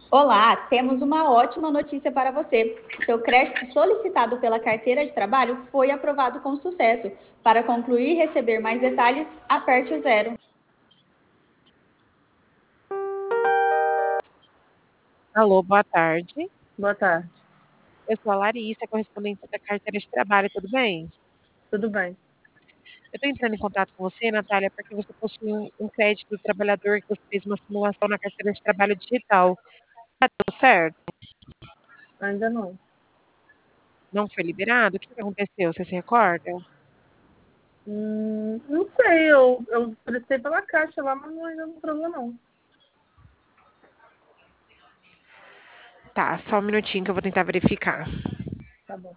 Olá, temos uma ótima notícia para você. Seu crédito solicitado pela carteira de trabalho foi aprovado com sucesso. Para concluir e receber mais detalhes, aperte o zero. Alô, boa tarde. Boa tarde. Eu sou a Larissa, correspondente da carteira de trabalho, tudo bem? Tudo bem? Eu estou entrando em contato com você, Natália, porque você possui um crédito do trabalhador que você fez uma simulação na carteira de trabalho digital. Tá tudo certo? Ainda não. Não foi liberado? O que aconteceu? Você se recorda? Não sei, eu prestei pela caixa lá, mas ainda não provou não. Tá, só um minutinho que eu vou tentar verificar. Tá bom.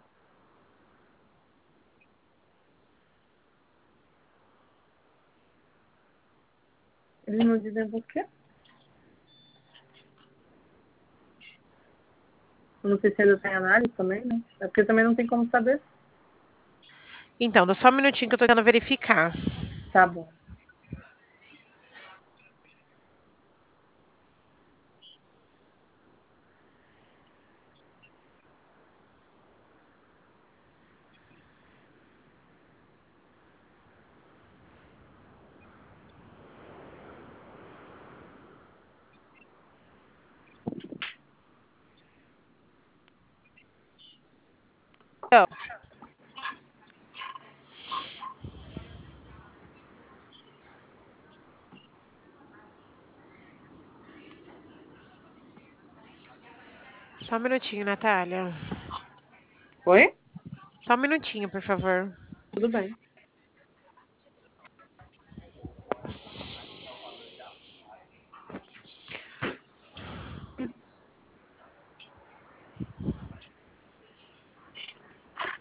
Eles não dizem por quê? Eu não sei se ainda tem análise também, né? É porque também não tem como saber. Então, dá só um minutinho que eu tô tentando verificar. Tá bom. Então, só um minutinho, Natália. Oi? Só um minutinho, por favor. Tudo bem.